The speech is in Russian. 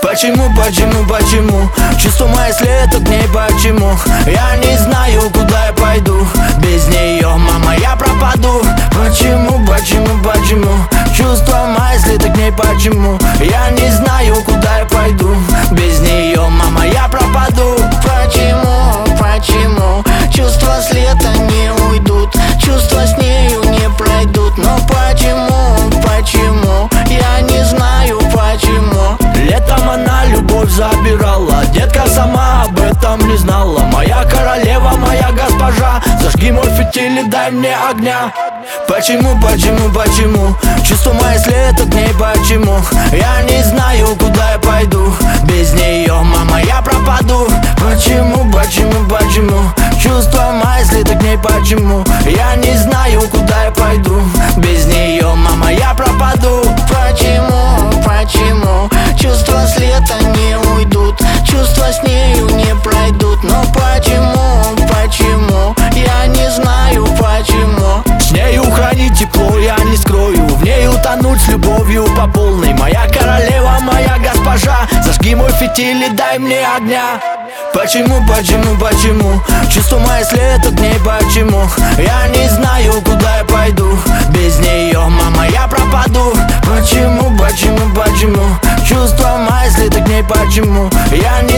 Почему? Чувство мои следует к ней, почему? Я не знаю, куда я пойду. Без нее, мама, я пропаду. Почему? Чувство мои следует к ней, почему? Я не знаю, куда я пойду. Без нее, мама, я пропаду. Почему? Чувства с лета не уйдут, чувства с нею не пройдут. Но почему? Я не знаю, почему. Летом она любовь забирала, детка сама об этом не знала. Моя королева, моя госпожа, зажги мой фитиль и дай мне огня. Почему? Чувство мои следует к ней, почему? Я не знаю, куда я пойду. Без нее, мама, я пропаду. Почему? Чувство мои следует к ней, почему? Я не знаю, куда я пойду. Без нее, мама, я пропаду. Почему? Чувства с лета не уйдут, чувства с нею не пройдут. Но почему? Я не знаю, почему. С нею хранить тепло я не скрою, в ней утонуть с любовью по полной. Моя королева, моя госпожа, зажги мой фитиль и дай мне огня. Почему? Чувство мои следует к ней, почему? Я не знаю, куда я пойду. Без нее, мама, я пропаду. Почему? Чувство мои следует к ней, почему? Я не